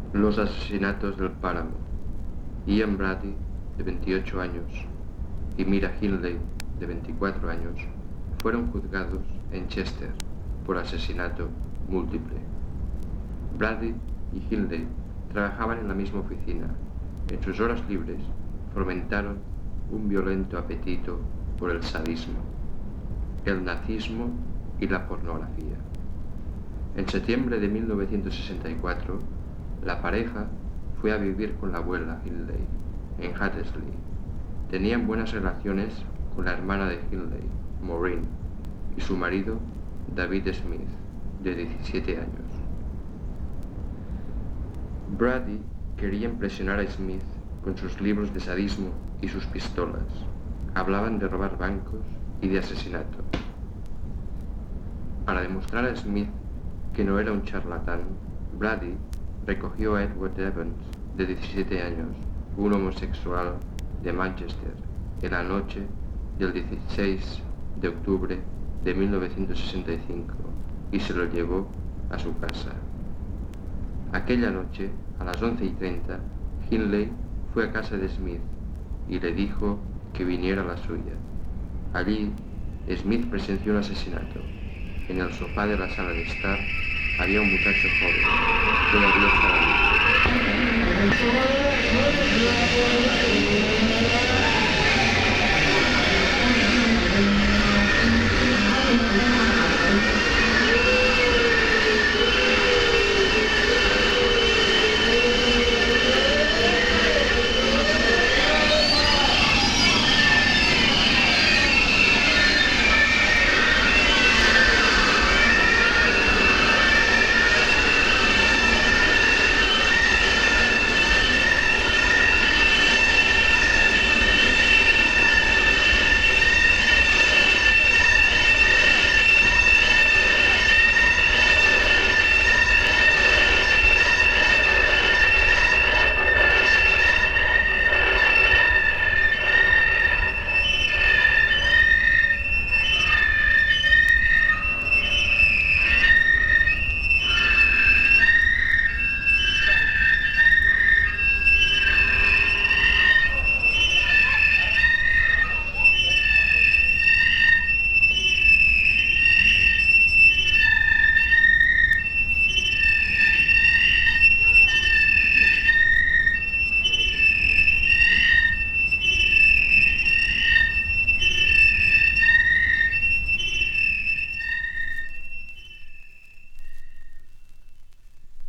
Los asesinatos del páramo. Ian Brady, de 28 años, y Mira Hindley, de 24 años, fueron juzgados en Chester por asesinato múltiple. Brady y Hindley trabajaban en la misma oficina. En sus horas libres fomentaron un violento apetito por el sadismo, el nazismo y la pornografía. En septiembre de 1964, la pareja fue a vivir con la abuela Hindley en Hattersley. Tenían buenas relaciones con la hermana de Hindley, Maureen, y su marido, David Smith, de 17 años. Brady quería impresionar a Smith con sus libros de sadismo y sus pistolas. Hablaban de robar bancos y de asesinato. Para demostrar a Smith que no era un charlatán, Brady recogió a Edward Evans, de 17 años, un homosexual de Manchester, en la noche del 16 de octubre de 1965 y se lo llevó a su casa. Aquella noche, a las 11:30, Hindley fue a casa de Smith y le dijo que viniera a la suya. Allí, Smith presenció un asesinato. En el sofá de la sala de estar había un muchacho joven, todavía estaba